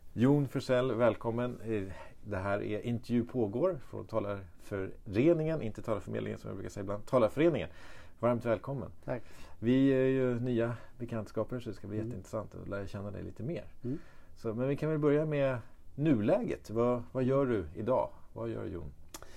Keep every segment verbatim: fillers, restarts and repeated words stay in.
Jon Forsell, välkommen. Det här är Intervju pågår från Talarföreningen, inte Talarförmedlingen som jag brukar säga ibland, Talarföreningen. Varmt välkommen. Tack. Vi är ju nya bekantskaper så det ska bli mm. jätteintressant att lära känna dig lite mer. Mm. Så, men vi kan väl börja med nuläget. Vad, vad gör du idag? Vad gör Jon?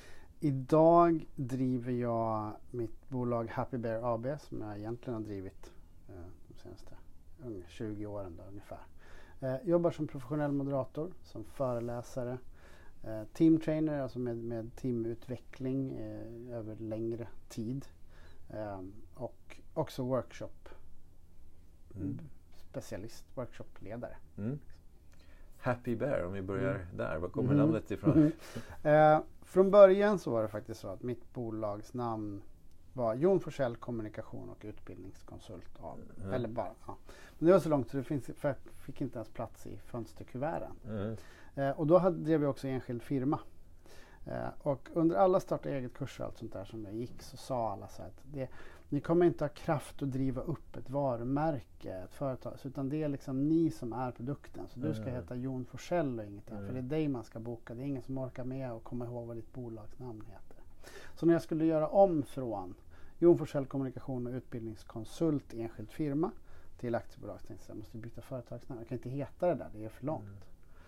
Idag driver jag mitt bolag Happy Bear A B som jag egentligen har drivit eh, de senaste tjugo åren då, ungefär. Eh, jobbar som professionell moderator, som föreläsare, eh, teamtrainer, alltså med, med teamutveckling eh, över längre tid. Eh, och också workshop mm. specialist, workshopledare. Mm. Happy Bear, om vi börjar mm. där. Var kommer mm. namnet ifrån? eh, från början så var det faktiskt så att mitt bolags namn var Jon Forsell Kommunikation och Utbildningskonsult A B. Mm. Eller bara, ja. Men det var så långt så det finns, för fick inte ens plats i fönsterkuverten. Mm. Eh, och då hade, drev vi också enskild firma. Eh, och under alla starta eget kurser och allt sånt där som jag gick så sa alla så att det, ni kommer inte ha kraft att driva upp ett varumärke, ett företag, utan det är liksom ni som är produkten. Så mm. du ska heta Jon Forsell och ingenting. Mm. För det är dig man ska boka. Det är ingen som orkar med och komma ihåg vad ditt bolagsnamn heter. Så när jag skulle göra om från Jon Forsell Kommunikation och Utbildningskonsult enskild firma till aktiebolag tänkte jag, jag måste byta företagsnamn. Jag kan inte heta det där, det är för långt. Mm.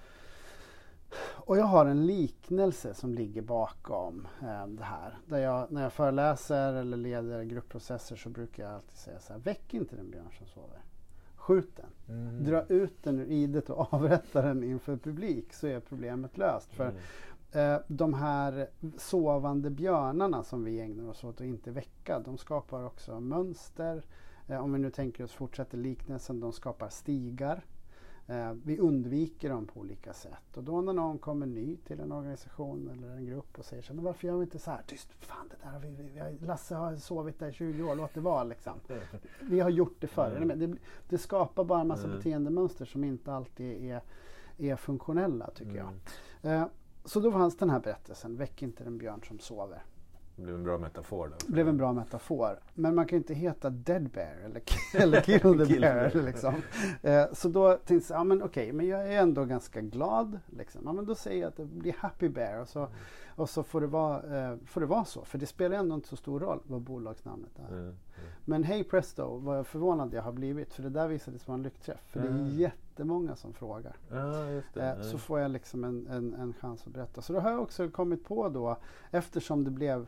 Och jag har en liknelse som ligger bakom eh, det här. Där jag, när jag föreläser eller leder gruppprocesser så brukar jag alltid säga så här: väck inte den björn som sover. Skjut den. Mm. Dra ut den ur idet och avrätta den inför publik så är problemet löst. För mm. eh, de här sovande björnarna som vi ägnar oss åt att inte väcka, de skapar också mönster. Eh, om vi nu tänker oss fortsätter liknelsen, de skapar stigar. Eh, vi undviker dem på olika sätt. Och då när någon kommer ny till en organisation eller en grupp och säger så, men varför gör vi inte så här? Tyst, fan det där har vi, vi har, Lasse har sovit där i tjugo år, låt det vara liksom. Vi har gjort det förr. Mm. Det, det skapar bara en massa mm. beteendemönster som inte alltid är, är funktionella tycker mm. jag. Eh, så då fanns den här berättelsen, väck inte den björn som sover. Det blev en bra metafor då. Det blev en bra metafor. Men man kan inte heta Dead Bear eller, eller Kill the Kill Bear. Bear. Liksom. Eh, så då tänkte jag, ja men okej, okay, men jag är ändå ganska glad. Liksom. Ja, men då säger jag att det blir Happy Bear och så, mm. och så får, det vara, eh, får det vara så. För det spelar ändå inte så stor roll vad bolagsnamnet är. Mm. Mm. Men hej presto, vad jag förvånad jag har blivit. För det där visade sig vara en lyckträff. För mm. det är jättemånga som frågar. Ah, just det. Eh, så får jag liksom en, en, en chans att berätta. Så då har jag också kommit på då, eftersom det blev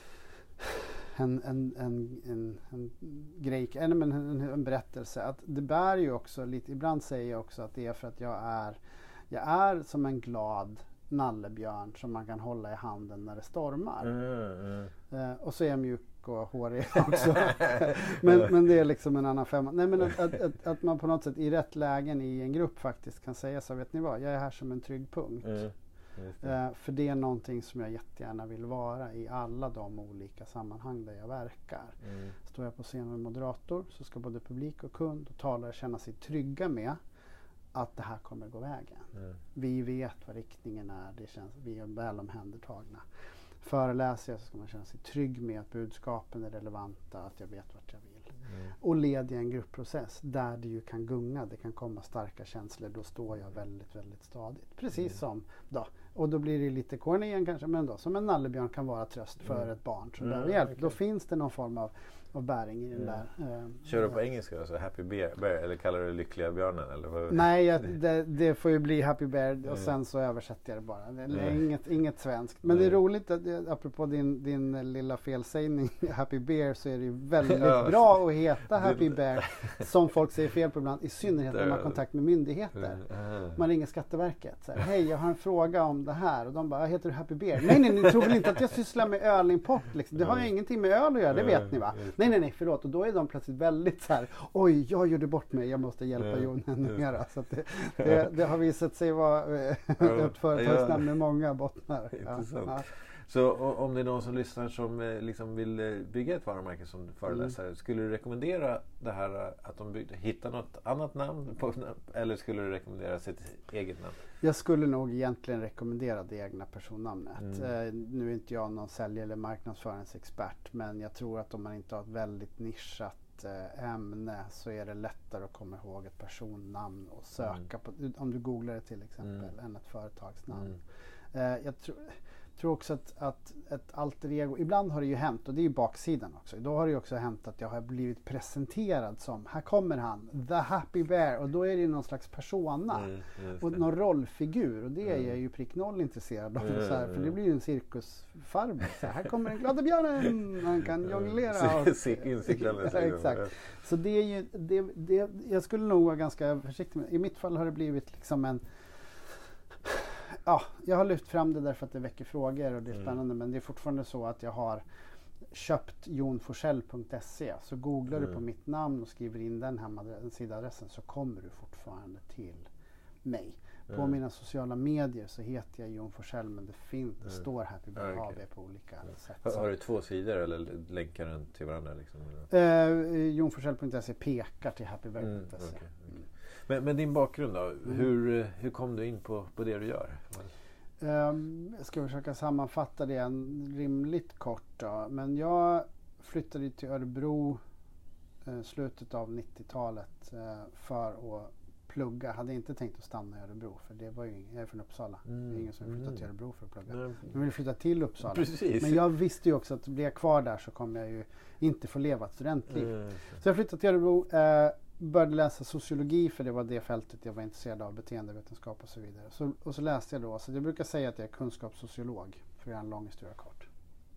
en, en, en, en, en grej, eller en, en, en berättelse, att det bär ju också lite, ibland säger jag också att det är för att jag är jag är som en glad nallebjörn som man kan hålla i handen när det stormar. Mm, mm. Eh, och så är jag mjuk och hårig också. men, men det är liksom en annan femma. Nej, men att, att, att, att man på något sätt i rätt lägen i en grupp faktiskt kan säga så, vet ni vad, jag är här som en trygg punkt. Mm. Det. Eh, för det är någonting som jag jättegärna vill vara i alla de olika sammanhang där jag verkar. Mm. Står jag på scen med moderator så ska både publik och kund och talare känna sig trygga med att det här kommer gå vägen. Mm. Vi vet vad riktningen är, det känns, vi är väl omhändertagna. Föreläser jag så ska man känna sig trygg med att budskapen är relevanta, att jag vet vart jag vill. Mm. Och leder jag en gruppprocess där det ju kan gunga, det kan komma starka känslor, då står jag väldigt, väldigt stadigt. Precis mm. som då. Och då blir det lite corny igen kanske, men då som en nallebjörn kan vara tröst för mm. ett barn som mm, behöver hjälp. Okay. Då finns det någon form av, av bäring i den mm. där. Eh, Kör du på engelska alltså, Happy Bear, bear eller kallar du det lyckliga björnen? Eller vad? Nej, jag, det, det får ju bli Happy Bear och mm. sen så översätter jag det bara. Det är mm. inget, inget svenskt. Men mm. det är roligt, att, apropå din, din lilla felsägning Happy Bear, så är det ju väldigt bra att heta Happy Bear som folk säger fel på ibland, i synnerhet när man har kontakt med myndigheter. Mm. Man ringer Skatteverket. Hej, jag har en fråga om det här. Och de bara, heter du Happy Bear? Nej, nej, ni tror väl inte att jag sysslar med ölimport? Liksom. Det har ju ingenting med öl att göra, det vet ni va? Nej, nej, nej, förlåt. Och då är de plötsligt väldigt så här, oj, jag gjorde bort mig, jag måste hjälpa Jon ännu mer. Så att det, det, det har visat sig vara ett företagsnamn med många bottnar. Intressant. Ja. Så om det är någon som lyssnar som liksom vill bygga ett varumärke som föreläsare, mm. skulle du rekommendera det här att de byggde, hitta något annat namn på, eller skulle du rekommendera sitt eget namn? Jag skulle nog egentligen rekommendera det egna personnamnet. Mm. Eh, nu är inte jag någon sälj- eller marknadsföringsexpert, men jag tror att om man inte har ett väldigt nischat ett eh, ämne så är det lättare att komma ihåg ett personnamn och söka Mm. på, om du googlar det till exempel, Mm. än ett företagsnamn. Mm. Eh, jag tror tror också att, att ett alter ego, ibland har det ju hänt, och det är ju baksidan också. Då har det ju också hänt att jag har blivit presenterad som, här kommer han, the happy bear, och då är det ju någon slags persona. Mm, just Och det. någon rollfigur, och det är Mm. jag ju prick noll intresserad av. Mm, Så här, för det mm. blir ju en cirkusfarbror. Så här, här kommer den glada björnen, han kan jonglera. Och, Incyklande. ja, exakt. Så det är ju, det, det, jag skulle nog vara ganska försiktig med. I mitt fall har det blivit liksom en, ja, jag har lyft fram det därför att det väcker frågor och det är spännande, mm. men det är fortfarande så att jag har köpt jon forsell punkt se, så googlar mm. du på mitt namn och skriver in den hemsidadressen så kommer du fortfarande till mig. På mm. mina sociala medier så heter jag Jon Forsell, men det, finns, det mm. står Happy Bear A B på olika mm. sätt. Har, har du två sidor eller länkar den till varandra? Liksom? Eh, jon forsell punkt se pekar till happy bear punkt se. Mm, okay, okay. mm. men, men din bakgrund då? Mm. Hur, hur kom du in på, på det du gör? Um, jag ska försöka sammanfatta det rimligt kort då. Men jag flyttade till Örebro eh, slutet av nittiotalet eh, för att plugga. Jag hade inte tänkt att stanna i Örebro, för det var ju ingen, jag är från Uppsala. Mm. Det är ingen som vill flytta till Örebro för att plugga. Mm. Jag vill flytta till Uppsala. Precis. Men jag visste ju också att blir jag kvar där så kommer jag ju inte få leva ett studentliv. Mm. Så jag flyttade till Örebro. Eh, började läsa sociologi, för det var det fältet jag var intresserad av, beteendevetenskap och så vidare. Så, och så läste jag då, så jag brukar säga att jag är kunskapssociolog, för att göra en lång historia kort.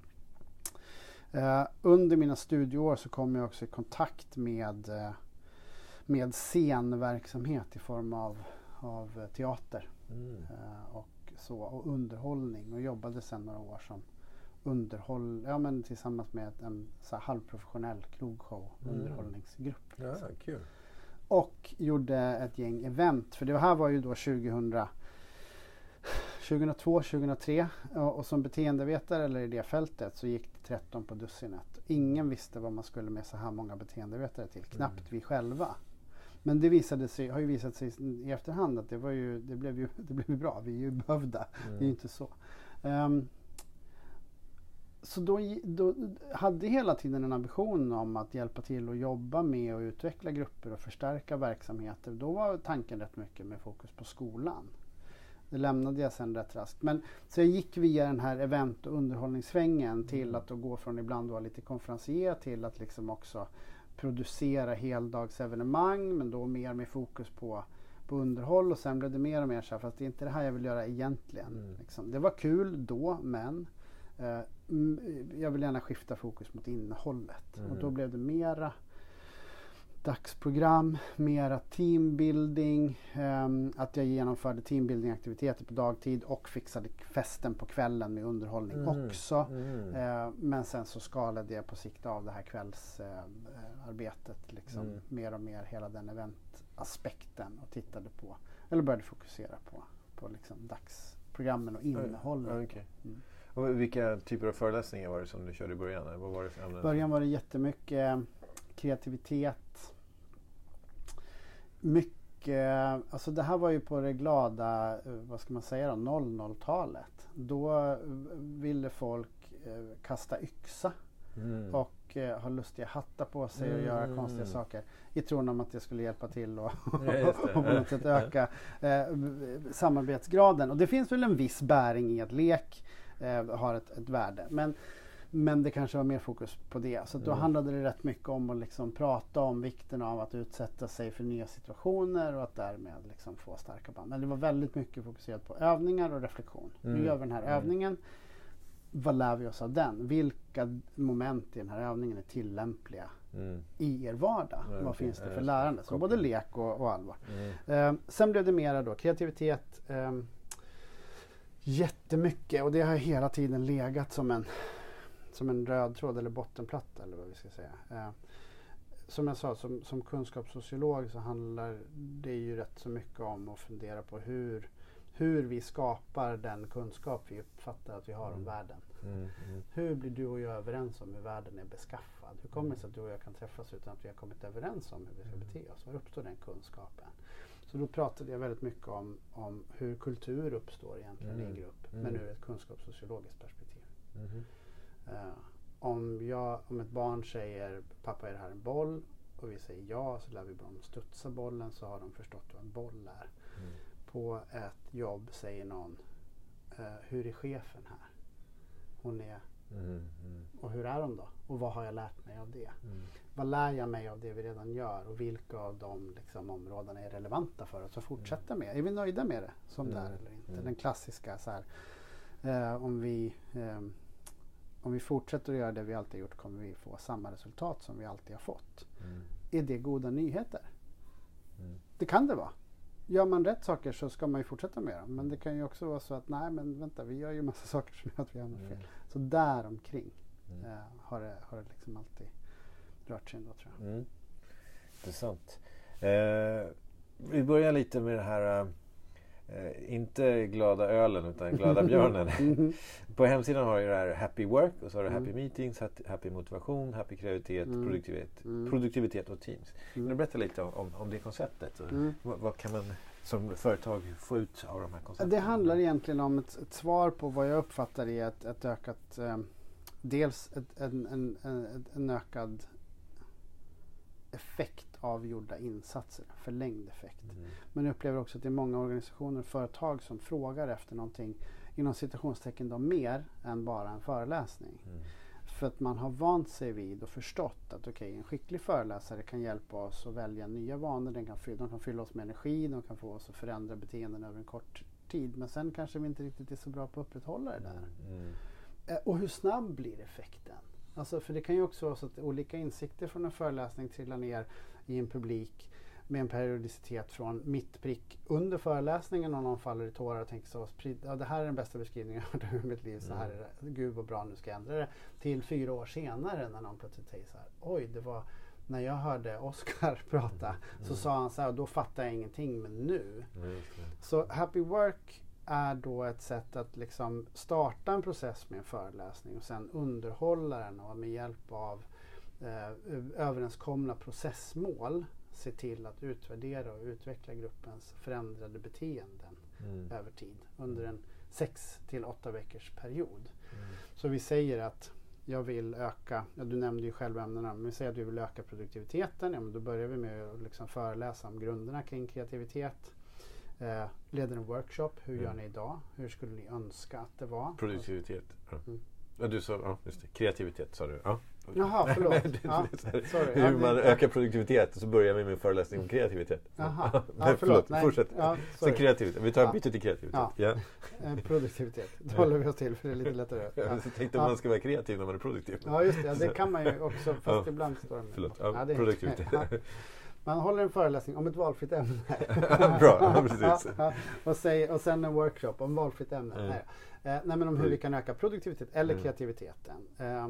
Uh, under mina studieår så kom jag också i kontakt med, uh, med scenverksamhet i form av, av teater mm. uh, och, så, och underhållning, och jobbade sedan några år som underhåll, ja, men tillsammans med en så här halvprofessionell krogshow mm. underhållningsgrupp. Ja, kul. Och gjorde ett gäng event, för det här var ju då tjugohundra, tjugohundratvå tjugohundratre, och, och som beteendevetare eller i det fältet så gick det tretton på dussinet. Ingen visste vad man skulle med så här många beteendevetare till, knappt mm. vi själva. Men det visade sig, har ju visat sig i efterhand att det var ju, det blev ju, det blev ju bra, vi är ju behövda, mm. det är ju inte så. Um, Så då, då hade hela tiden en ambition om att hjälpa till att jobba med och utveckla grupper och förstärka verksamheter. Då var tanken rätt mycket med fokus på skolan. Det lämnade jag sen rätt raskt. Men så jag gick via den här event- och underhållningssvängen till att då gå från ibland vara lite konferencier till att liksom också producera heldagsevenemang, men då mer med fokus på, på underhåll, och sen blev det mer och mer så här, fast det är inte det här jag vill göra egentligen. Mm. Liksom. Det var kul då, men Uh, jag vill gärna skifta fokus mot innehållet. Mm. Och då blev det mera dagsprogram, mera teambuilding, um, att jag genomförde teambuilding-aktiviteter på dagtid och fixade festen på kvällen med underhållning mm. också. Mm. Uh, men sen så skalade jag på sikt av det här kvällsarbetet uh, liksom, mm. mer och mer hela den eventaspekten, och tittade på, eller började fokusera på, på liksom dagsprogrammen och innehållet. Mm. Okay. Mm. Och vilka typer av föreläsningar var det som du körde i början? Vad var det för ämnen? I början var det jättemycket kreativitet. Mycket, alltså det här var ju på det glada, vad ska man säga då, noll noll-talet. Då ville folk eh, kasta yxa mm. och eh, ha lustiga hattar på sig och mm. göra konstiga saker. I tron om att det skulle hjälpa till och, ja, och på något sätt öka eh, samarbetsgraden. Och det finns väl en viss bäring i att lek eh, har ett, ett värde. Men, men det kanske var mer fokus på det. Så då mm. handlade det rätt mycket om att liksom prata om vikten av att utsätta sig för nya situationer och att därmed liksom få starka band. Men det var väldigt mycket fokuserat på övningar och reflektion. Mm. Nu gör vi den här mm. övningen. Vad lär vi oss av den? Vilka moment i den här övningen är tillämpliga mm. i er vardag? Mm. Vad finns det för lärande? Så både lek och, och allvar. Mm. Eh, sen blev det mera då kreativitet. Eh, jättemycket, och det har hela tiden legat som en som en röd tråd eller bottenplatta, eller vad vi ska säga. Eh, som jag sa, som, som kunskapssociolog så handlar det ju rätt så mycket om att fundera på hur hur vi skapar den kunskap vi uppfattar att vi har om mm. världen. Mm, mm. Hur blir du och jag överens om hur världen är beskaffad? Hur kommer det sig att du och jag kan träffas utan att vi har kommit överens om hur vi ska bete oss? Var uppstår den kunskapen? Så då pratade jag väldigt mycket om, om hur kultur uppstår egentligen mm. i en grupp, mm. men ur ett kunskapssociologiskt perspektiv. Mm. Uh, om, jag, om ett barn säger pappa är det här en boll och vi säger ja, så lär vi dem studsa bollen, så har de förstått vad en boll är. Mm. På ett jobb säger någon, uh, hur är chefen här? Hon är, mm, mm. och hur är de då? Och vad har jag lärt mig av det? Mm. Vad lär jag mig av det vi redan gör? Och vilka av de liksom, områdena är relevanta för oss att fortsätta med? Är vi nöjda med det som mm. det är eller inte? Mm. Den klassiska så här, uh, om vi uh, om vi fortsätter att göra det vi alltid gjort kommer vi få samma resultat som vi alltid har fått. Mm. Är det goda nyheter? Mm. Det kan det vara. Gör man rätt saker så ska man ju fortsätta med dem. Men det kan ju också vara så att nej men vänta, vi gör ju massa saker som gör att vi hamnar fel. Mm. Så där omkring mm. eh, har det, har det liksom alltid rört sig ändå, tror jag. Mm. Intressant. Eh, vi börjar lite med det här Eh, inte glada ölen utan glada björnen. Mm. På hemsidan har du det här happy work och så har du mm. happy meetings, happy motivation, happy kreativitet, mm. produktivitet, mm. produktivitet och teams. Kan du berätta lite om, om det konceptet? Mm. Vad, vad kan man som företag få ut av de här koncepten? Det handlar egentligen om ett, ett svar på vad jag uppfattar är ett, ett ökat eh, dels ett, en, en, en, en ökad effekt av gjorda insatser, förlängd effekt. Mm. Men jag upplever också att det är många organisationer och företag som frågar efter någonting inom citationstecken då mer än bara en föreläsning. Mm. För att man har vant sig vid och förstått att okay, en skicklig föreläsare kan hjälpa oss att välja nya vanor, den kan fylla, de kan fylla oss med energi, de kan få oss att förändra beteenden över en kort tid, men sen kanske vi inte riktigt är så bra på att upprätthålla det där. Mm. Eh, och hur snabb blir effekten? Alltså, för det kan ju också vara så att olika insikter från en föreläsning trillar ner i en publik med en periodicitet från mittprick under föreläsningen och någon faller i tårar och tänker så, ja, det här är den bästa beskrivningen jag har hört i mitt liv, så här är det, gud vad bra, nu ska jag ändra det, till fyra år senare när någon plötsligt säger så här, oj det var när jag hörde Oscar prata mm. så sa han så här, då fattar jag ingenting, men nu. Mm. Så happy work är då ett sätt att liksom starta en process med en föreläsning och sen underhålla den och med hjälp av eh, överenskomna processmål se till att utvärdera och utveckla gruppens förändrade beteenden mm. över tid under en sex till åtta veckors period. Mm. Så vi säger att jag vill öka, ja, du nämnde ju själv ämnena, men vi säger att vi vill öka produktiviteten, ja, men då börjar vi med att liksom föreläsa om grunderna kring kreativitet. Eh, leder en workshop, hur mm. gör ni idag? Hur skulle ni önska att det var? Produktivitet. Ja. Mm. Ja, du sa, ja, just det. Kreativitet sa du. Ja. Jaha, förlåt. ja, sorry. Hur ja, man det, ökar produktivitet, så börjar vi med en föreläsning om kreativitet. Jaha, ja, ja, förlåt. förlåt. Fortsätt. Ja, Sen kreativitet. Vi tar en ja. byte till kreativitet. Ja. Ja. Eh, produktivitet. Då håller vi oss till för det är lite lättare. Ja. Jag tänkte om ja. man ska vara kreativ när man är produktiv. Ja, just det. Det kan man ju också, fast ja. ibland står det med. Förlåt. Ja, ja, produktivitet. Ja. Man håller en föreläsning om ett valfritt ämne. Bra, ja, precis. Ja, och, säg, och sen en workshop om valfritt ämne. Mm. Nej. Eh, nej, men om hur vi kan öka produktivitet eller mm. kreativiteten. Eh,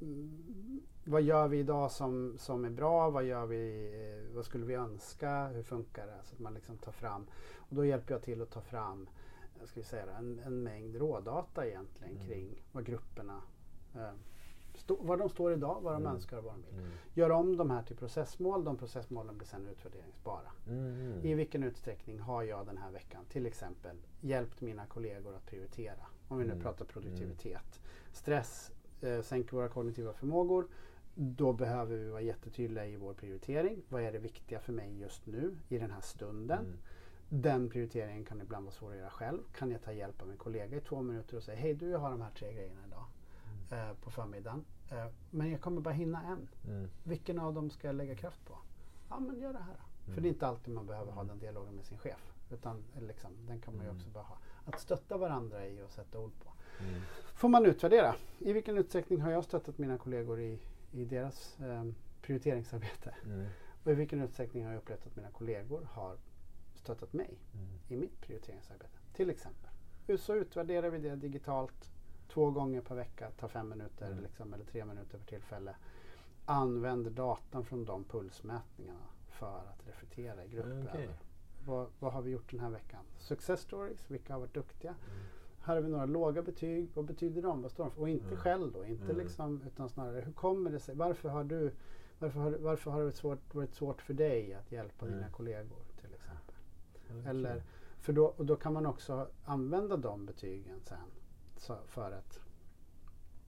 vad gör vi idag som, som är bra? Vad gör vi, eh, vad skulle vi önska? Hur funkar det? Så att man liksom tar fram. Och då hjälper jag till att ta fram jag ska säga, en, en mängd rådata egentligen mm. kring vad grupperna eh, Stå, var de står idag, vad de mm. önskar och vad de vill. Mm. Gör om de här till processmål. De processmålen blir sedan utvärderingsbara. Mm. I vilken utsträckning har jag den här veckan till exempel hjälpt mina kollegor att prioritera? Om vi nu mm. pratar produktivitet. Stress eh, sänker våra kognitiva förmågor. Då behöver vi vara jättetydliga i vår prioritering. Vad är det viktiga för mig just nu i den här stunden? Mm. Den prioriteringen kan ibland vara svår att göra själv. Kan jag ta hjälp av en kollega i två minuter och säga hej du, jag har de här tre grejerna idag. Eh, på förmiddagen. Eh, men jag kommer bara hinna en. Mm. Vilken av dem ska jag lägga kraft på? Ja, men gör det här. Mm. För det är inte alltid man behöver ha den dialogen med sin chef. Utan liksom, den kan man ju också bara ha. Att stötta varandra i och sätta ord på. Mm. Får man utvärdera. I vilken utsträckning har jag stöttat mina kollegor i, i deras eh, prioriteringsarbete? Mm. Och i vilken utsträckning har jag upplevt att mina kollegor har stöttat mig mm. i mitt prioriteringsarbete? Till exempel. Så utvärderar vi det digitalt. Två gånger per vecka, tar fem minuter mm. liksom, eller tre minuter per tillfälle. Använder datan från de pulsmätningarna för att reflektera i grupp okay. över vad, vad har vi gjort den här veckan. Success stories, vilka har varit duktiga. Mm. Här har vi några låga betyg, vad betyder de? Vad står de för? Och inte mm. själv då, inte mm. liksom, utan snarare hur kommer det sig? Varför har du varför har, varför har det varit svårt, varit svårt för dig att hjälpa mm. dina kollegor till exempel? Okay. Eller, för då, och då kan man också använda de betygen sen. Så för att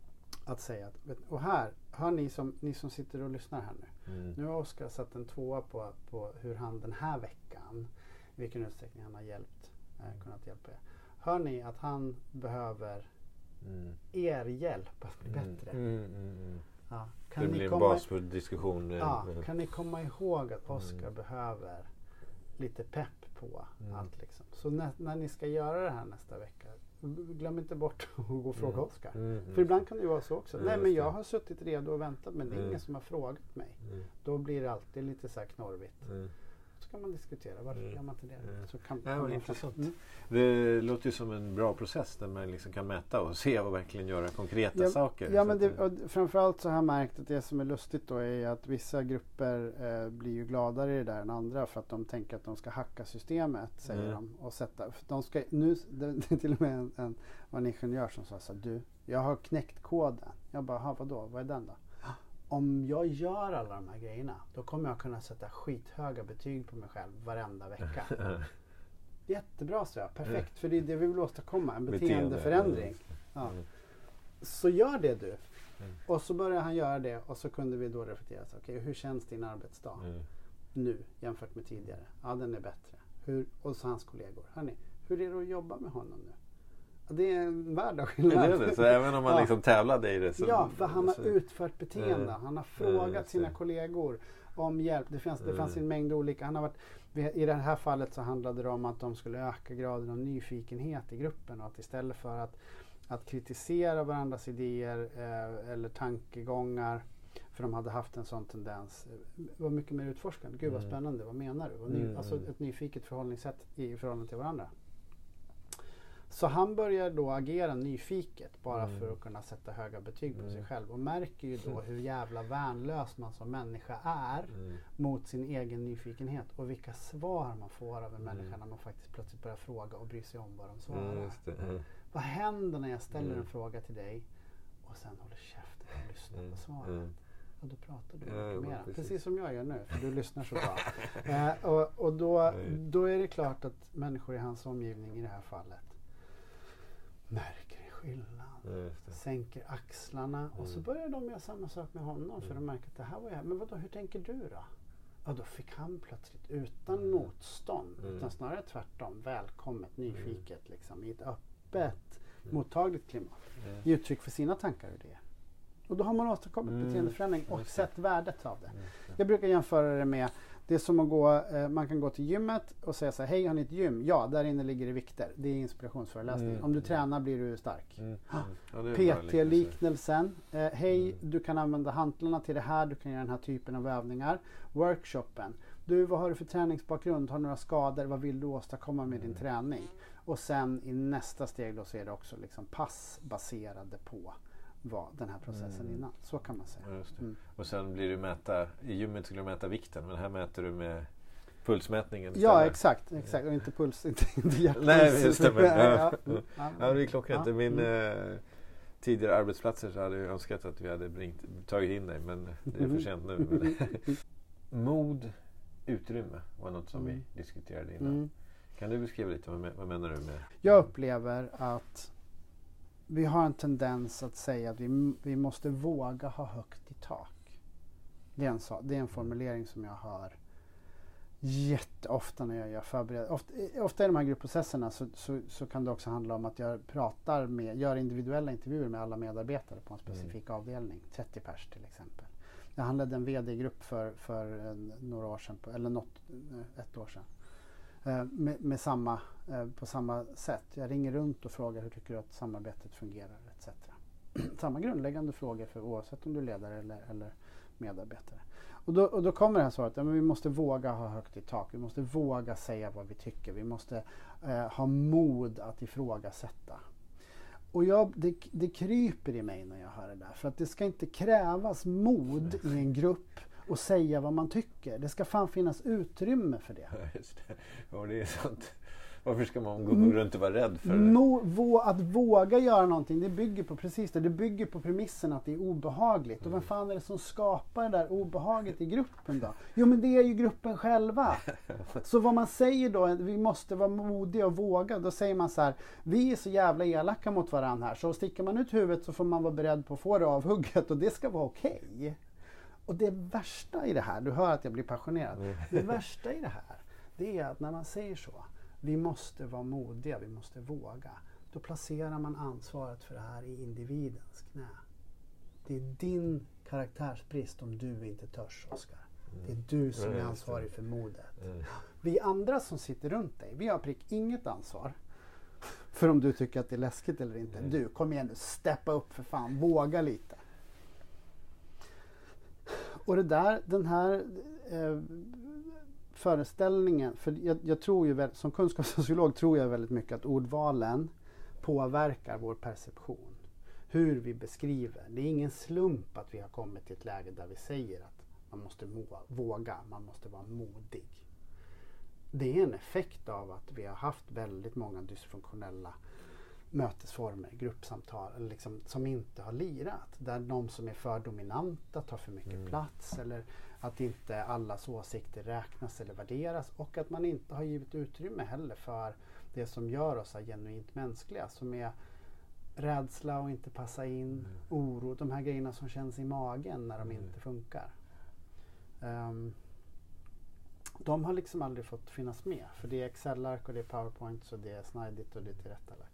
att säga att, och här, hör ni som, ni som sitter och lyssnar här nu. Mm. Nu har Oskar satt en tvåa på, på hur han den här veckan, i vilken utsträckning han har hjälpt, eh, kunnat hjälpa er. Hör ni att han behöver mm. er hjälp att bli mm. bättre? Mm, mm, mm. Ja. Kan det ni blir en komma, bas för diskussion. Ja, kan ni komma ihåg att Oskar mm. behöver lite pepp på mm. allt liksom. Så när, när ni ska göra det här nästa vecka, glöm inte bort att gå och fråga mm. Oskar. Mm, mm. För ibland kan det ju vara så också. Mm, Nej, men jag har suttit redo och väntat, men det är mm. ingen som har frågat mig. Mm. Då blir det alltid lite så här knorrigt. Mm. Så kan man diskutera, varför Mm. gör man inte det? Mm. Så kan, Ja, kan man intressant. Mm. Det låter ju som en bra process där man liksom kan mäta och se och verkligen göra konkreta ja, saker. Ja, men det, och framförallt så har jag märkt att det som är lustigt då är att vissa grupper eh, blir ju gladare i det där än andra för att de tänker att de ska hacka systemet, säger Mm. de. Och sätta, för de ska, nu, det, det är till och med en, en, en ingenjör som sa så här, du, jag har knäckt koden. Jag bara, ha, vadå, vad är den då? Om jag gör alla de här grejerna, då kommer jag kunna sätta skithöga betyg på mig själv varenda vecka. Jättebra, så jag. Perfekt. För det är det vi vill åstadkomma, en beteendeförändring. Ja. Så gör det du. Och så börjar han göra det och så kunde vi då reflektera. Okej, okay, hur känns din arbetsdag mm. nu jämfört med tidigare? Ja, den är bättre. Hur, och så hans kollegor. Hörrni, hur är det att jobba med honom nu? Det är en världsskillnad. Det är det. Så även om man ja. liksom tävlade i det. Så, ja, för han har så, utfört beteende. äh, Han har frågat äh, sina kollegor om hjälp. Det fanns, det fanns en mängd olika. Han har varit, i det här fallet så handlade det om att de skulle öka graden av nyfikenhet i gruppen. Och att istället för att, att kritisera varandras idéer eh, eller tankegångar, för de hade haft en sån tendens, var mycket mer utforskande. Gud vad spännande, vad menar du? Ny, mm. Alltså ett nyfiket förhållningssätt i förhållande till varandra. Så han börjar då agera nyfiket bara mm. för att kunna sätta höga betyg på mm. sig själv. Och märker ju då hur jävla värnlös man som människa är mm. mot sin egen nyfikenhet. Och vilka svar man får av en mm. människa när man faktiskt plötsligt börjar fråga och bry sig om vad de svarar. Mm, just det. Mm. Vad händer när jag ställer mm. en fråga till dig och sen håller käften och lyssnar mm. på svaret? Mm. Och då pratar du ja, mycket mer. Precis. precis som jag gör nu, för du lyssnar så bra. eh, och och då, då är det klart att människor i hans omgivning i det här fallet märker skillnad, sänker axlarna mm. och så börjar de göra samma sak med honom mm. för de märker att det här var jag. Men vadå, hur tänker du då? Ja, då fick han plötsligt utan mm. motstånd, mm. utan snarare tvärtom, välkommet, nyfiket mm. liksom, i ett öppet, mm. mottagligt klimat. Mm. Ge uttryck för sina tankar och det. Och då har man åstadkommit mm. beteendeförändring och sett värdet av det. Mm. Jag brukar jämföra det med, det är som att gå, eh, man kan gå till gymmet och säga så här, hej, har ni ett gym? Ja, där inne ligger det vikter. Det är inspirationsföreläsning. Mm. Om du tränar blir du stark. Mm. Mm. Ja, P T-liknelsen, eh, hej, mm. du kan använda hantlarna till det här, du kan göra den här typen av övningar. Workshopen, du, vad har du för träningsbakgrund? Har du några skador? Vad vill du åstadkomma med mm. din träning? Och sen i nästa steg då så är det också liksom passbaserade på var den här processen mm. innan. Så kan man säga. Ja, just det. Mm. Och sen blir du mäta, i gymmet skulle du mäta vikten, men här mäter du med pulsmätningen. Ja, ställer. exakt. exakt. Och inte puls, inte, inte hjärtpuls. Nej, just det. Men, ja. Ja. Ja. Ja, det är klockrent. Ja. Min mm. eh, tidigare arbetsplatser så hade jag önskat att vi hade bringt, tagit in dig, men det är för sent nu. Men mod, utrymme var något som mm. vi diskuterade innan. Mm. Kan du beskriva lite, vad, vad menar du med? Jag upplever att vi har en tendens att säga att vi, vi måste våga ha högt i tak. Det är, en, det är en formulering som jag hör jätteofta när jag gör förberedelse. Ofta, ofta i de här gruppprocesserna så, så, så kan det också handla om att jag pratar med, gör individuella intervjuer med alla medarbetare på en specifik mm. avdelning. trettio pers till exempel. Jag handlade en vd-grupp för, för en, några år sedan, eller något, ett år sedan. Med, med samma, på samma sätt. Jag ringer runt och frågar hur tycker du att samarbetet fungerar et cetera. Samma grundläggande frågor för oavsett om du är ledare eller, eller medarbetare. Och då, och då kommer det här svaret, ja, men vi måste våga ha högt i tak. Vi måste våga säga vad vi tycker. Vi måste eh, ha mod att ifrågasätta. Och jag, det, det kryper i mig när jag hör det där. För att det ska inte krävas mod i en grupp och säga vad man tycker. Det ska fan finnas utrymme för det. Ja, just det. Ja, det är sant. Varför ska man gå runt och vara rädd för det? Mo, vå, att våga göra någonting, det bygger på precis det. Det bygger på premissen att det är obehagligt. Och vem fan är det som skapar det där obehaget i gruppen då? Jo, men det är ju gruppen själva. Så vad man säger då, vi måste vara modiga och våga. Då säger man så här, vi är så jävla elaka mot varandra här. Så sticker man ut huvudet så får man vara beredd på att få det avhugget. Och det ska vara okej. Okay. Och det värsta i det här, du hör att jag blir passionerad. Det värsta i det här, det är att när man säger så, vi måste vara modiga, vi måste våga. Då placerar man ansvaret för det här i individens knä. Det är din karaktärsbrist om du inte törs, Oskar. Det är du som är ansvarig för modet. Vi andra som sitter runt dig, vi har prick inget ansvar för om du tycker att det är läskigt eller inte. Du, kom igen nu, steppa upp för fan, våga lite. Och det där, den här eh, föreställningen, för jag, jag tror ju väl, som kunskapssociolog tror jag väldigt mycket att ordvalen påverkar vår perception. Hur vi beskriver. Det är ingen slump att vi har kommit till ett läge där vi säger att man måste må, våga, man måste vara modig. Det är en effekt av att vi har haft väldigt många dysfunktionella mötesformer, gruppsamtal liksom, som inte har lirat. Där de som är för dominanta tar för mycket mm. plats eller att inte allas åsikter räknas eller värderas och att man inte har givit utrymme heller för det som gör oss genuint mänskliga som är rädsla och inte passa in, mm. oro, de här grejerna som känns i magen när de mm. inte funkar. Um, de har liksom aldrig fått finnas med för det är Excel-ark och det är PowerPoint så det är snidigt och det är tillrättalagt.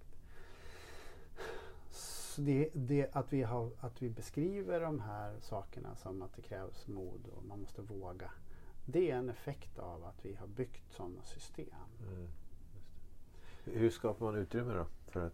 Så det, det, att, vi har, att vi beskriver de här sakerna som att det krävs mod och man måste våga. Det är en effekt av att vi har byggt sådana system. Mm. Hur skapar man utrymme då? För att...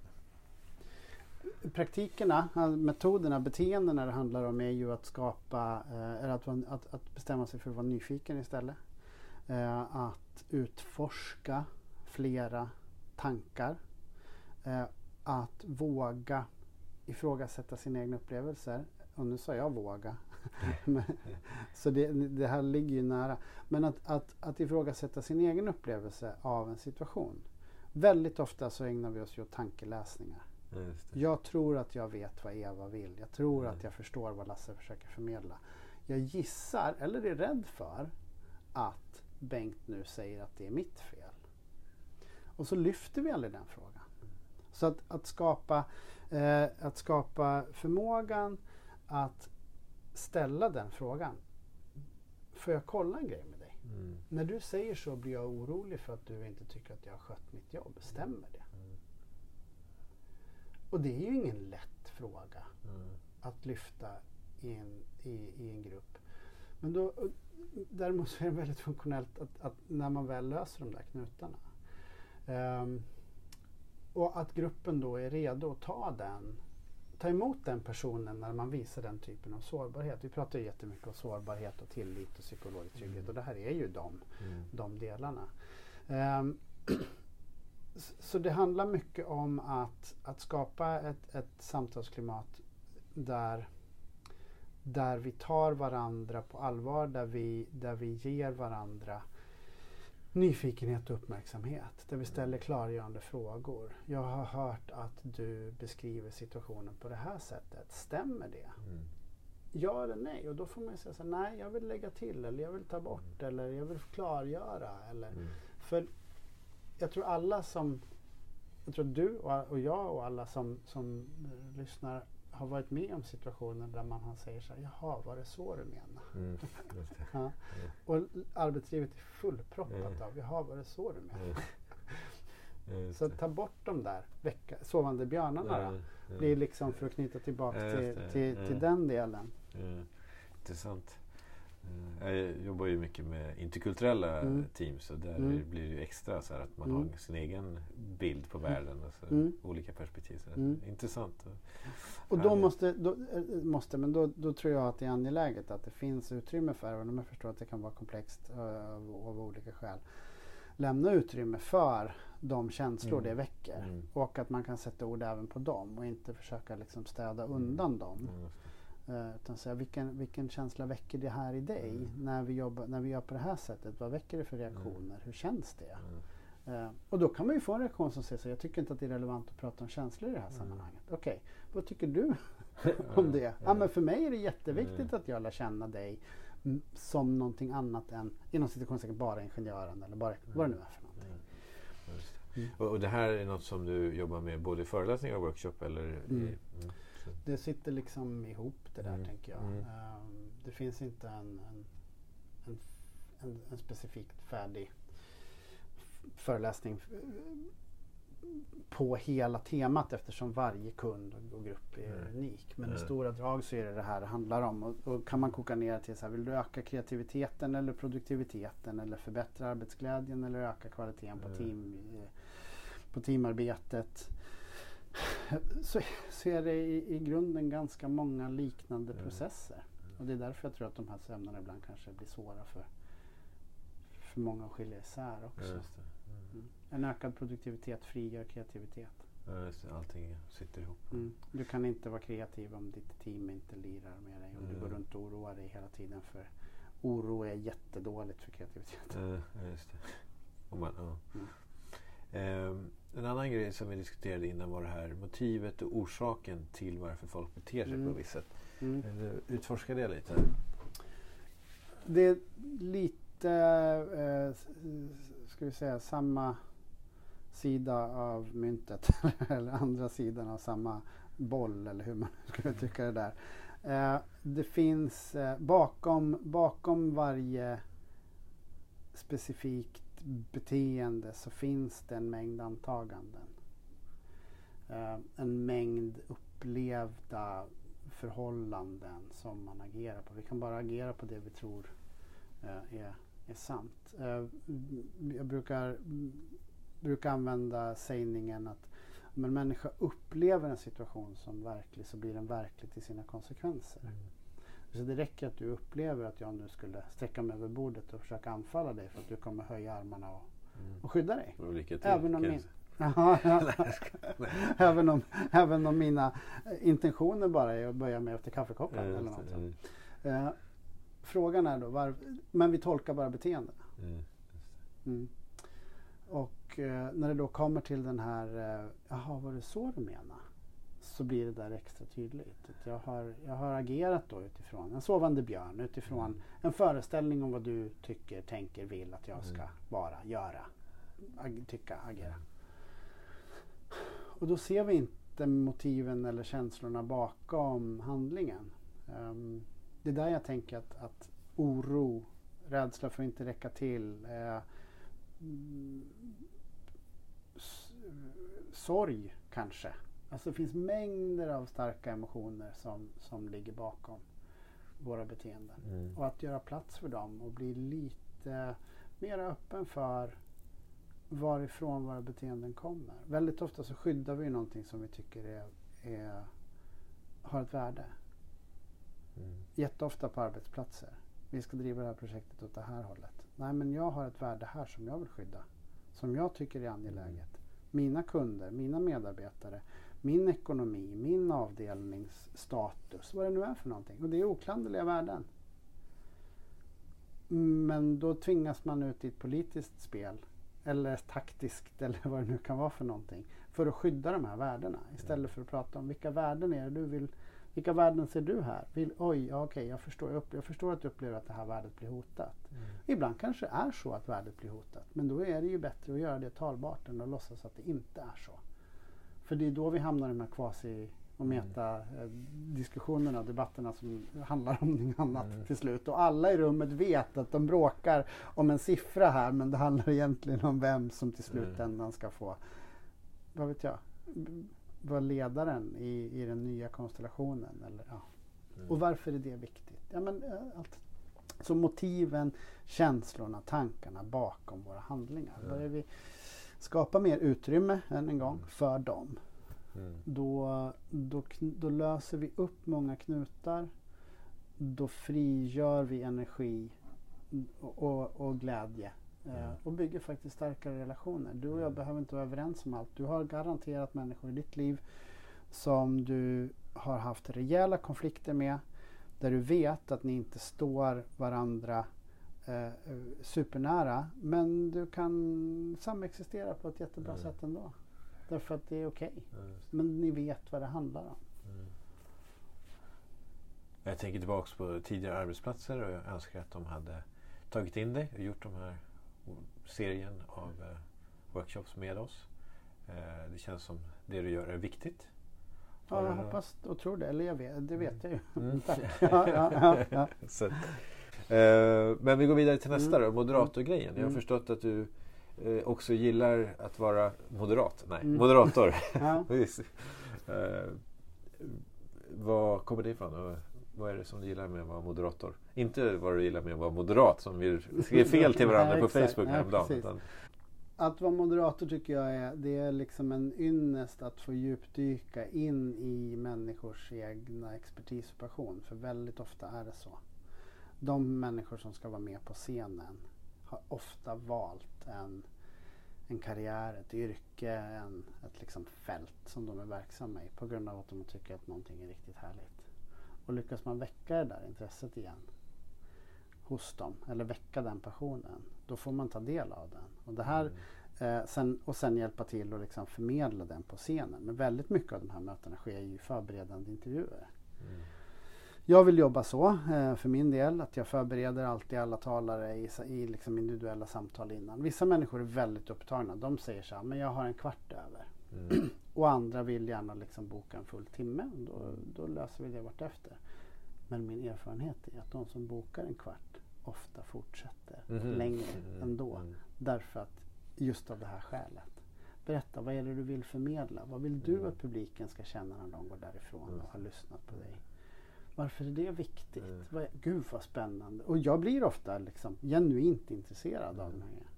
Praktikerna, metoderna, beteendena det handlar om är ju att skapa, eh, att, att, att bestämma sig för att vara nyfiken istället. Eh, att utforska flera tankar. Eh, att våga ifrågasätta sina egna upplevelser. Och nu sa jag våga. Så det, det här ligger ju nära. Men att, att, att ifrågasätta sin egen upplevelse av en situation. Väldigt ofta så ägnar vi oss ju åt tankeläsningar. Jag tror att jag vet vad Eva vill. Jag tror mm. att jag förstår vad Lasse försöker förmedla. Jag gissar, eller är rädd för, att Bengt nu säger att det är mitt fel. Och så lyfter vi aldrig den frågan. Så att, att, skapa, eh, att skapa förmågan att ställa den frågan. Får jag kolla en grej med dig? Mm. När du säger så blir jag orolig för att du inte tycker att jag har skött mitt jobb. Stämmer det? Mm. Och det är ju ingen lätt fråga mm. att lyfta i en, i, i en grupp. Men då, däremot så är det väldigt funktionellt att, att när man väl löser de där knutarna. Um, och att gruppen då är redo att ta den, ta emot den personen när man visar den typen av sårbarhet. Vi pratar ju jättemycket om sårbarhet och tillit och psykologisk trygghet mm. och det här är ju de, mm. de delarna. Um, så det handlar mycket om att, att skapa ett, ett samtalsklimat där, där vi tar varandra på allvar, där vi, där vi ger varandra nyfikenhet och uppmärksamhet. Där vi ställer klargörande frågor. Jag har hört att du beskriver situationen på det här sättet. Stämmer det? Mm. Ja eller nej? Och då får man säga så här, nej jag vill lägga till eller jag vill ta bort mm. eller jag vill klargöra. Eller, mm. För jag tror alla som, jag tror du och, och jag och alla som, som uh, lyssnar har varit med om situationer där man har säger så här, jaha, var det så du menar? Mm, ja. Mm. Och arbetslivet är fullproppat mm. av, jaha, var det så du menar? Mm. Så ta bort de där vecka, sovande björnarna mm. då, blir liksom för att knyta tillbaka mm. till, till, till mm. den delen. Mm. Intressant. Jag jobbar ju mycket med interkulturella mm. teams och där mm. blir det ju extra så här att man mm. har sin egen bild på världen och så mm. olika perspektiv. Så mm. Intressant. Och då måste, då, måste men då, då tror jag att det är angeläget att det finns utrymme för, även om jag förstår att det kan vara komplext av, av olika skäl, lämna utrymme för de känslor mm. det väcker mm. och att man kan sätta ord även på dem och inte försöka liksom städa undan mm. dem. Mm. Uh, utan säga, vilken, vilken känsla väcker det här i dig mm. när, vi jobbar, när vi gör på det här sättet? Vad väcker det för reaktioner? Mm. Hur känns det? Uh, och då kan man ju få en reaktion som säger så jag tycker inte att det är relevant att prata om känslor i det här mm. sammanhanget. Okej, okay, vad tycker du om det? Ja, men för mig är det jätteviktigt mm. att jag lär känna dig m- som någonting annat än inom situationen bara ingenjören eller bara mm. vad det nu är för någonting. Mm. Mm. Och, och det här är något som du jobbar med både i föreläsningar och workshop? Eller mm. i, mm. Det sitter liksom ihop det där mm. tänker jag. Mm. Um, det finns inte en, en, en, en, en specifikt färdig föreläsning på hela temat eftersom varje kund och grupp är mm. unik. Men mm. i stora drag så är det det här det handlar om. Och, och kan man koka ner till så här, vill du öka kreativiteten eller produktiviteten eller förbättra arbetsglädjen eller öka kvaliteten mm. på, team, på teamarbetet. Så, så är det i, i grunden ganska många liknande mm. processer. Och det är därför jag tror att de här ämnena ibland kanske blir svåra för för många att skilja isär också. Ja, just det. Mm. Mm. En ökad produktivitet frigör kreativitet. Ja, just det. Allting sitter ihop. Mm. Du kan inte vara kreativ om ditt team inte lirar med dig. Om mm. du går runt och oroar dig hela tiden. För oro är jättedåligt för kreativitet. Ja, just det. Och man, ja. Mm. Um, en annan grej som vi diskuterade innan var det här motivet och orsaken till varför folk beter sig mm. på visst sätt. Mm. Utforska det lite. Det är lite eh, ska vi säga samma sida av myntet eller andra sidan av samma boll eller hur man ska uttrycka det där. Eh, det finns eh, bakom, bakom varje specifikt beteende så finns det en mängd antaganden. Eh, en mängd upplevda förhållanden som man agerar på. Vi kan bara agera på det vi tror eh, är, är sant. Eh, jag brukar, brukar använda sägningen att om en människa upplever en situation som verklig så blir den verklig till sina konsekvenser. Mm. Så det räcker att du upplever att jag nu skulle sträcka mig över bordet och försöka anfalla dig för att du kommer höja armarna och, mm. och skydda dig. Och lycka till, även om min, ja, ja. även, om, även om mina intentioner bara är att börja med efter kaffekoppen mm, eller något sånt. Mm. Uh, frågan är då, var, men vi tolkar bara beteendena. Mm, mm. Och uh, när det då kommer till den här, uh, jaha, var det så du menar? Så blir det där extra tydligt. Att jag, har, jag har agerat då utifrån en sovande björn, utifrån mm. en föreställning om vad du tycker, tänker, vill att jag ska mm. vara, göra, ag- tycka, agera. Och då ser vi inte motiven eller känslorna bakom handlingen. Um, det är där jag tänker att, att oro, rädsla för att inte räcka till, eh, mm, s- sorg kanske. Alltså det finns mängder av starka emotioner som, som ligger bakom våra beteenden. Mm. Och att göra plats för dem och bli lite mer öppen för varifrån våra beteenden kommer. Väldigt ofta så skyddar vi någonting som vi tycker är, är, har ett värde. Mm. Jätteofta på arbetsplatser. Vi ska driva det här projektet åt det här hållet. Nej, men jag har ett värde här som jag vill skydda. Som jag tycker är angeläget. Mm. Mina kunder, mina medarbetare, min ekonomi, min avdelningsstatus, vad det nu är för någonting. Och det är oklanderliga värden. Men då tvingas man ut i ett politiskt spel eller taktiskt eller vad det nu kan vara för någonting för att skydda de här värdena istället för att prata om vilka värden är det du vill, vilka värden ser du här? Vill, oj, ja, okej, jag förstår, jag, upp, jag förstår att du upplever att det här värdet blir hotat. Mm. Ibland kanske det är så att värdet blir hotat, men då är det ju bättre att göra det talbart än att låtsas att det inte är så. För det är då vi hamnar i de här quasi och meta eh, diskussionerna och debatterna som handlar om något annat mm. till slut. Och alla i rummet vet att de bråkar om en siffra här, men det handlar egentligen om vem som till slutändan ska få, vad vet jag, vara ledaren i, i den nya konstellationen. Eller, ja. mm. Och varför är det viktigt? Ja, men, allt. Så motiven, känslorna, tankarna bakom våra handlingar. Mm. Börjar vi skapa mer utrymme än en gång för dem. Mm. Då, då, då löser vi upp många knutar. Då frigör vi energi och, och, och glädje. Mm. Eh, och bygger faktiskt starkare relationer. Du och jag mm. behöver inte vara överens om allt. Du har garanterat människor i ditt liv som du har haft rejäla konflikter med. Där du vet att ni inte står varandra eh, supernära, men du kan samexistera på ett jättebra Mm. sätt ändå. Därför att det är okej. Okay. Mm. Men ni vet vad det handlar om. Mm. Jag tänker tillbaka på tidigare arbetsplatser och jag önskar att de hade tagit in dig och gjort de här serien av eh, workshops med oss. Eh, det känns som det du gör är viktigt. Ja, jag hoppas och tror det. Eller jag vet, det vet jag ju. Mm. Tack. Ja, ja, ja, ja. Så, eh, men vi går vidare till nästa Mm. då, moderatorgrejen. Jag har Mm. förstått att du eh, också gillar att vara moderat. Nej, Mm. moderator. Ja. Visst. Eh, vad kommer det ifrån? Och vad är det som du gillar med att vara moderator? Inte vad du gillar med att vara moderat som vi skrev fel till varandra Nej, på exakt. Facebook Ja, häromdagen. precis. Utan, Att vara moderator tycker jag är, det är liksom en ynnest att få djupdyka in i människors egna expertissituation. För väldigt ofta är det så. De människor som ska vara med på scenen har ofta valt en, en karriär, ett yrke, en, ett liksom fält som de är verksamma i på grund av att de tycker att någonting är riktigt härligt. Och lyckas man väcka det där intresset igen hos dem, eller väcka den passionen, då får man ta del av den. Och, det här, eh, sen, och sen hjälpa till och liksom förmedla den på scenen. Men väldigt mycket av de här mötena sker ju i förberedande intervjuer. mm. Jag vill jobba så eh, för min del, att jag förbereder alltid alla talare i, i liksom individuella samtal innan. Vissa människor är väldigt upptagna. De säger så här, men jag har en kvart över. Mm. Och andra vill gärna liksom boka en full timme. Då, då löser vi det vartefter. Men min erfarenhet är att de som bokar en kvart ofta fortsätter Mhm. längre Mm. ändå. Mm. Därför att just av det här skälet. Berätta, vad är det du vill förmedla? Vad vill du Mm. att publiken ska känna när de går därifrån Mm. och har lyssnat på dig? Varför är det viktigt? Mm. Vad, gud vad spännande. Och jag blir ofta liksom genuint intresserad av Mm. den här.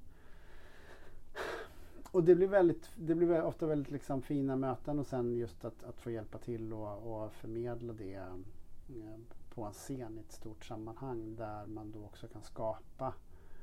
Och det blir, väldigt, det blir ofta väldigt liksom fina möten och sen just att, att få hjälpa till och, och förmedla det eh, på en scen i ett stort sammanhang där man då också kan skapa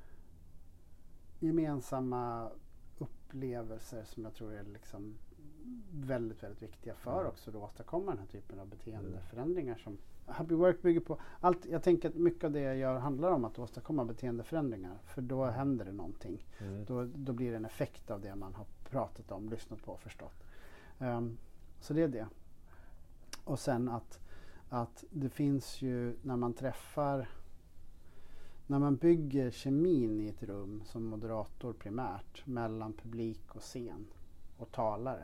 gemensamma upplevelser som jag tror är liksom väldigt, väldigt viktiga för Mm. också att åstadkomma den här typen av beteendeförändringar som Happy Work bygger på. Allt, jag tänker att mycket av det jag gör handlar om att åstadkomma beteendeförändringar, för då händer det någonting. Mm. Då, då blir det en effekt av det man har pratat om, lyssnat på och förstått. Um, så det är det. Och sen att, att det finns ju när man träffar, när man bygger kemin i ett rum som moderator primärt mellan publik och scen och talare,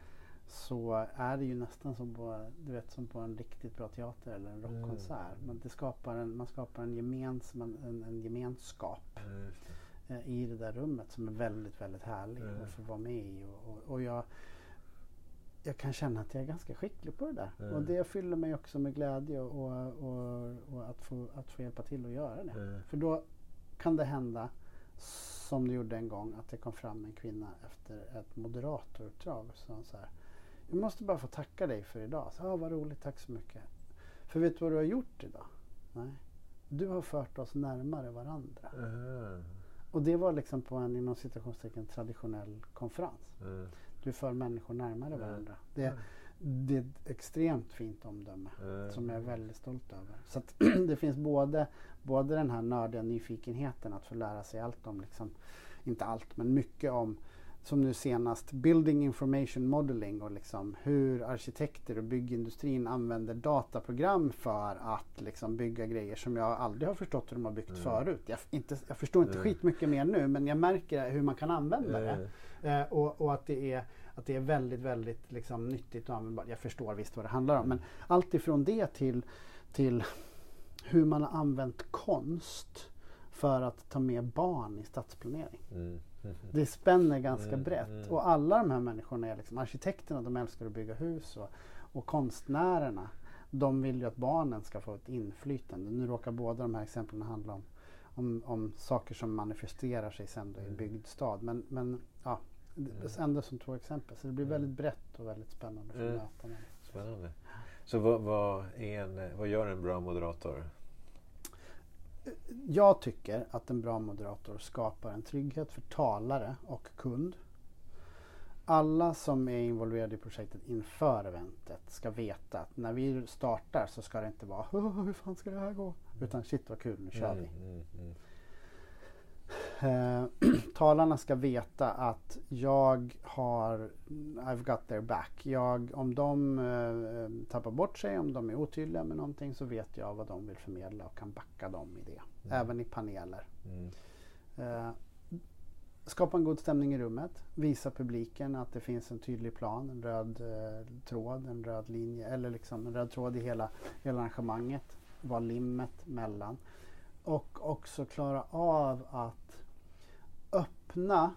så är det ju nästan som på, du vet, som på en riktigt bra teater eller en rockkonsert. Mm. Men det skapar en, man skapar en, gemensam, en, en gemenskap Ja, just det. eh, i det där rummet som är väldigt, väldigt härlig Mm. att få vara med i. Och, och, och jag, jag kan känna att jag är ganska skicklig på det där. Mm. Och det fyller mig också med glädje och, och, och att, få, att få hjälpa till att göra det. Mm. För då kan det hända, som det gjorde en gång, att det kom fram en kvinna efter ett moderatoruppdrag och sa så här: jag måste bara få tacka dig för idag. Så, ah, vad roligt, tack så mycket. För vet du vad du har gjort idag? Nej. Du har fört oss närmare varandra. Mm. Och det var liksom på en inom citationstecken traditionell konferens. Mm. Du för människor närmare Mm. varandra. Det, det är ett extremt fint omdöme Mm. som jag är väldigt stolt över. Så att det finns både, både den här nördiga nyfikenheten att få lära sig allt om, liksom, inte allt men mycket om, som nu senast, Building Information Modeling och liksom hur arkitekter och byggindustrin använder dataprogram för att liksom bygga grejer som jag aldrig har förstått hur de har byggt Mm. förut. Jag, inte, jag förstår inte Mm. skitmycket mer nu, men jag märker hur man kan använda det. Mm. Eh, och, och att det är, att det är väldigt, väldigt liksom, nyttigt och användbart. Jag förstår visst vad det handlar om, men allt ifrån det till, till hur man har använt konst för att ta med barn i stadsplanering. Mm. Mm. Det spänner ganska Mm, brett. mm. Och alla de här människorna är liksom, arkitekterna, de älskar att bygga hus, och, och konstnärerna, de vill ju att barnen ska få ett inflytande. Nu råkar båda de här exemplen handla om, om, om saker som manifesterar sig sen då i en Mm. byggd stad. Men, men ja, det Mm. är ändå som två exempel. Så det blir Mm. väldigt brett och väldigt spännande för Mm. möten. Spännande. Så vad, vad, är en, vad gör en bra moderator? Jag tycker att en bra moderator skapar en trygghet för talare och kund. Alla som är involverade i projektet inför eventet ska veta att när vi startar så ska det inte vara hur fan ska det här gå? Utan shit vad kul, nu kör vi. Mm, mm, mm. eh, talarna ska veta att jag har I've got their back. Jag, om de eh, tappar bort sig, om de är otydliga med någonting, så vet jag vad de vill förmedla och kan backa dem i det. Mm. Även i paneler. Mm. Eh, skapa en god stämning i rummet. Visa publiken att det finns en tydlig plan, en röd eh, tråd, en röd linje, eller liksom en röd tråd i hela, hela arrangemanget. Var limmet mellan. Och också klara av att öppna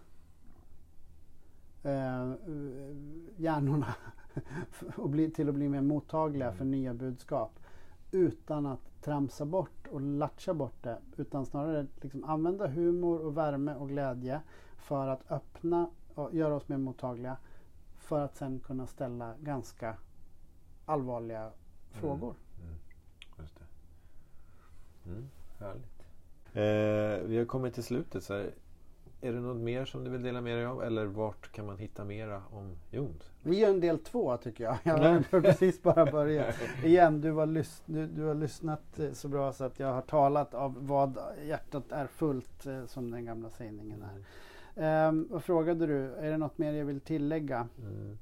eh, hjärnorna och bli, till att bli mer mottagliga för nya budskap. Utan att tramsa bort och latcha bort det. Utan snarare liksom använda humor och värme och glädje för att öppna och göra oss mer mottagliga. För att sen kunna ställa ganska allvarliga mm. frågor. Mm. Just det. Mm. Härligt. Eh, vi har kommit till slutet. Så här, är det något mer som du vill dela med dig av? Eller vart kan man hitta mera om Jon? Vi gör en del två tycker jag. Jag har precis bara börjat. Igen, du, var lys- du, du har lyssnat så bra så att jag har talat av vad hjärtat är fullt, som den gamla sägningen är. Mm. Eh, vad frågade du? Är det något mer jag vill tillägga? Mm.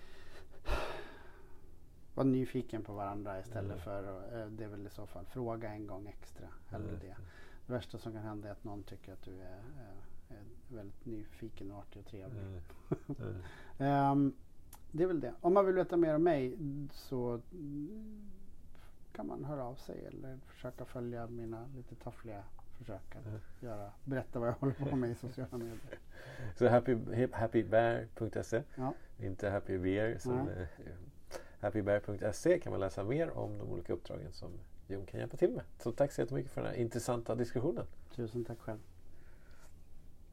Var nyfiken på varandra istället mm. för, eh, det är väl i så fall fråga en gång extra. Hellre mm. det. Det värsta som kan hända är att någon tycker att du är, eh, är väldigt nyfiken, artig och trevlig. Mm. Mm. um, det är väl det. Om man vill veta mer om mig så kan man höra av sig eller försöka följa mina lite taffliga försök att mm. göra, berätta vad jag håller på med i sociala medier. Så happy, happybear punkt se, ja. Inte happybear som eh, happybear punkt se kan man läsa mer om de olika uppdragen som Jon kan hjälpa till med. Så tack så jättemycket för den här intressanta diskussionen. Tusen tack själv.